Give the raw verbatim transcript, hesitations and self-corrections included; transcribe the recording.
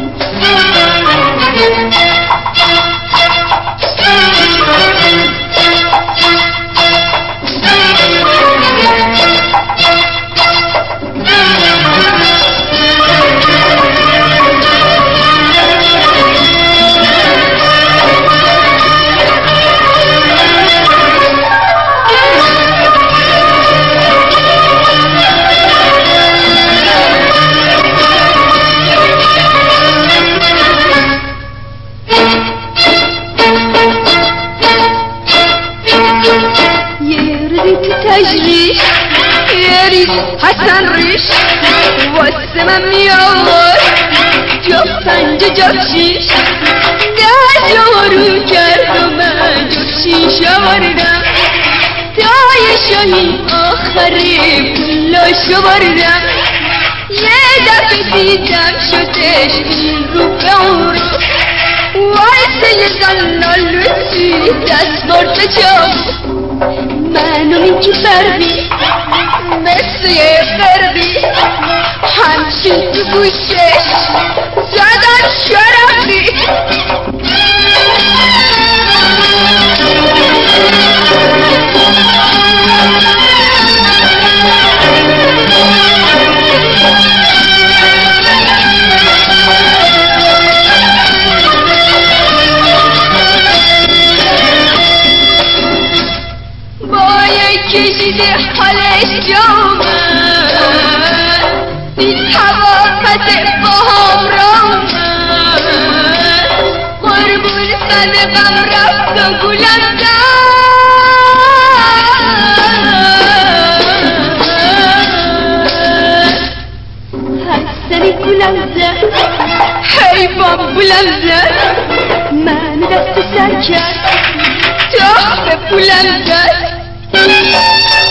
تجريش يا ريت حسن ريش والسما ميور جاب سنج جاب شیش ده جارو کرد و من جاب شیش آوردم تای شاهی آخری پولاشو بردم یه دفعه دیدم شدش این رو به اون رو وایسه یه زنال لطفی دست برد جام منو میگی فردی مثل یه فردی همچین تو گوشش زدن شرفی کشیده حالش جامن این حوافت با هم رامن قربون صدقم رفت و گلم زد حسنی گلم زد حیوان بلم زد من دست سر کرد تا به پولم زد